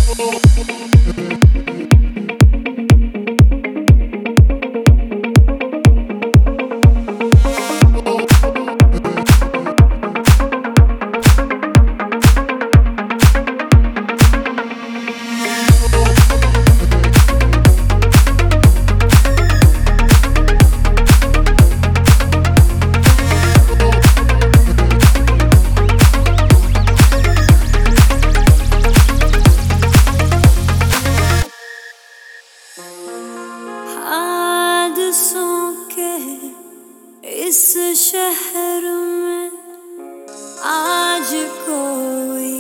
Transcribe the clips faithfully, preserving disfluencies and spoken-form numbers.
हादसों के इस शहर में आज कोई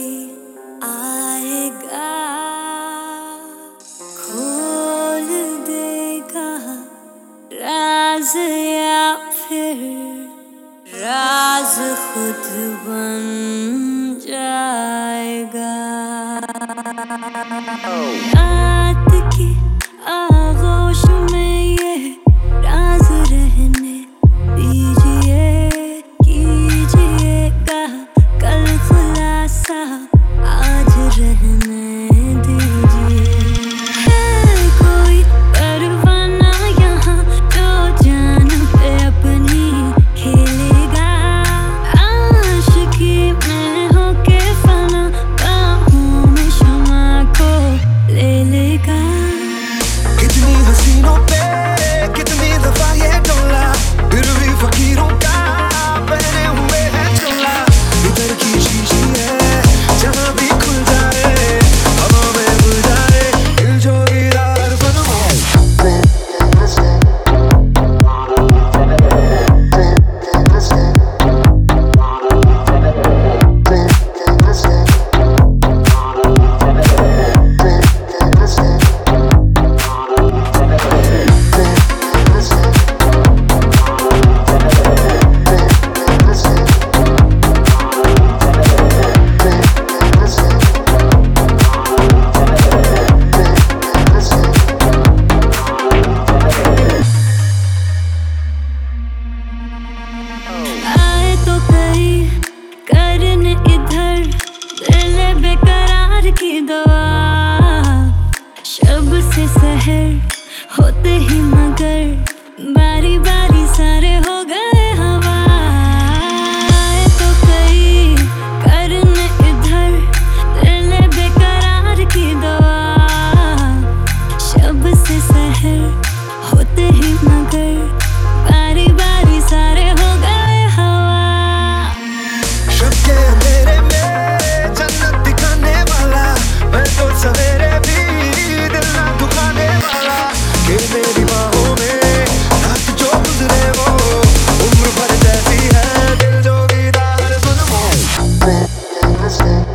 आएगा, खोल देगा राज या फिर राज खुद बन जाएगा। रात की आगोश में ये राज रहने दीजिए, कीजिएगा कल खुलासा आज रहने दीजिए। है कोई परवाना यहाँ जो जान पे अपनी खेलेगा, आशिकी में होके फना बाहों में शमा को ले लेगा। कितनी हसीनों पे कितनी दफा ये डोला, फिर भी फकीरों का पहने हुए है चोला। इधर की शीशी है जहाँ भी खुल जाए, हवा में भूल जाए दिल जोगीदार बनवाओ। आए तो कई करने इधर दिल बेकरार की दुआ, शब से सहर होते ही मगर बारी बारी सारे हो गए हवा। आए तो कई करने इधर दिल बेकरार की दुआ, शब से सहर होते ही मगर बारी बारी सारे हो गए हवा। शब के अंधेरे में जन्नत दिखाने वाला, मैं तो सवेरे भी दिल ना दुखाने वाला। कि मेरी बाहों में रात जो गुजरे वो उम्र भर जैसी है, दिल जोगीदार बनवाओ।